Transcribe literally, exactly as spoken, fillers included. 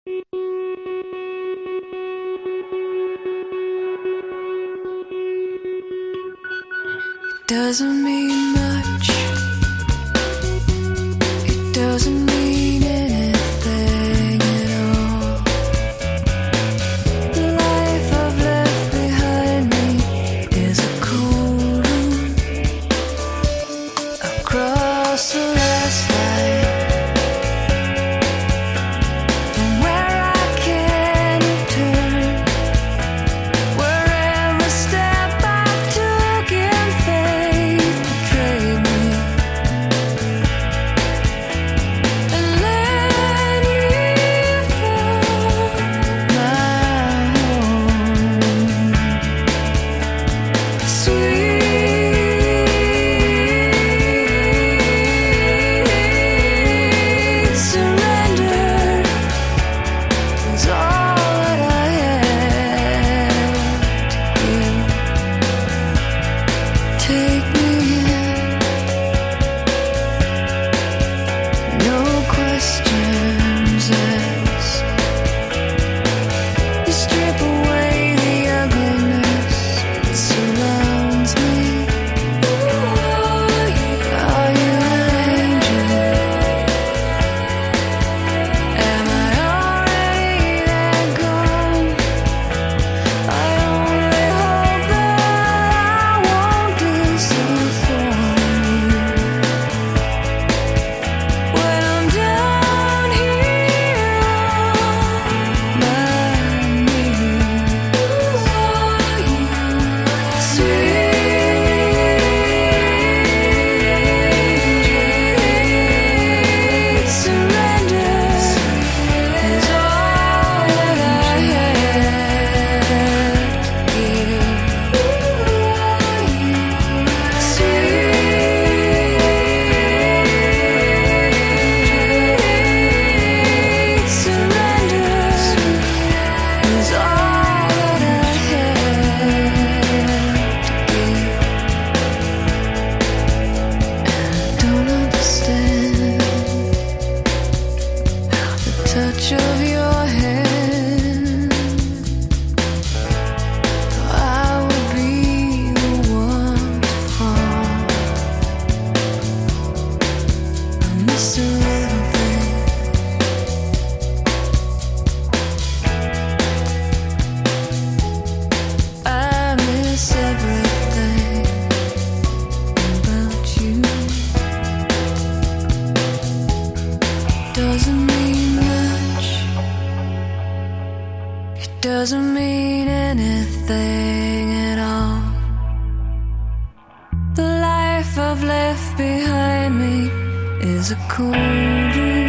Doesn't mean much. It doesn't mean anything at all. The life I've left behind me is a cold room across the last line. From where I can turn, wherever step I took in faith betrayed me, and let me find my home. Sweet surrender is all that I have to give. Take me in, no questions asked. You strip away the ugliness that surrounds me. Are you an angel? Am I already that gone? I only hope that I won't disappoint you when I'm down here on my knees. Sweet surrender is all that I have to give. Sweet surrender is all that I have to give. And I don't understand the touch of your hand. I would be the one to fall. I miss a little thing. I miss everything about you. Doesn't mean much. It doesn't mean anything at all. The life I've left behind me is a cold room